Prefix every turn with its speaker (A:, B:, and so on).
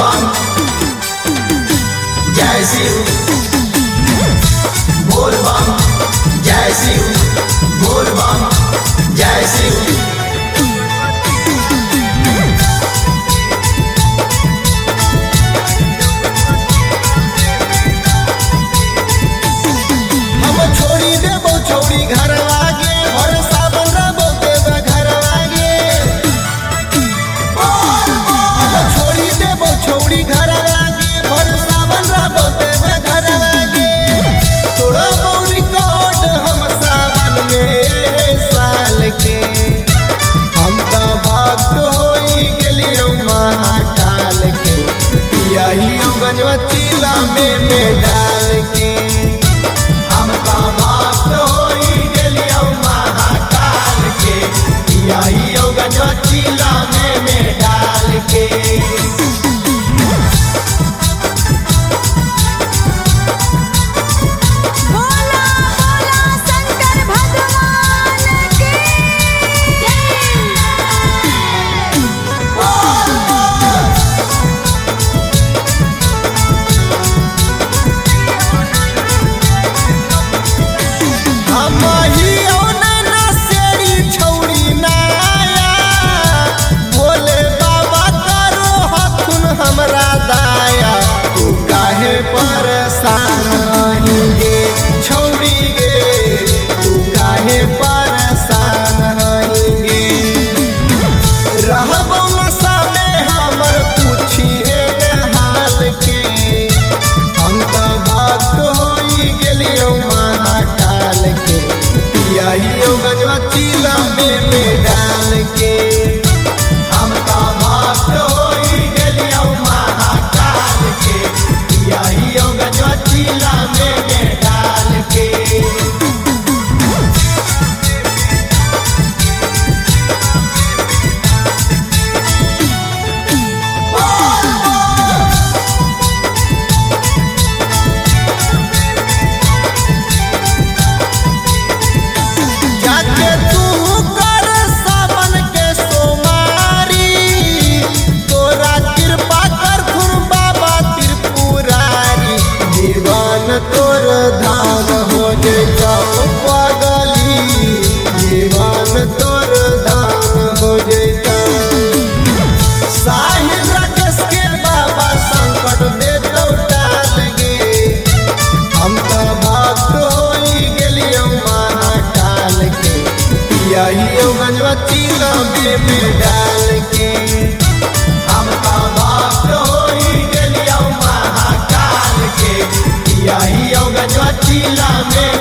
A: बम जय शिव बोल बम जय शिव बोल बम जय शिव।
B: चीला में डाल के
A: हम भक्त होई गेलियो महाकाल के यही गजवा चीला में डाल के।
B: गजवा चीला में डाल के
A: हम भक्त होई गेलियो महाकाल के यही गजवा चीला में डाल के।
B: तोर धाम हो जाओ पागली जीवन तोर धाम हो साहिल राकेश के बाबा संकट दे तो टाल गे। हम तो भक्त होई गेलियो महाकाल के यही गजवा चीला में डाल के
A: हम भक्त होई गेलियो महाकाल के यही गजवा चीला में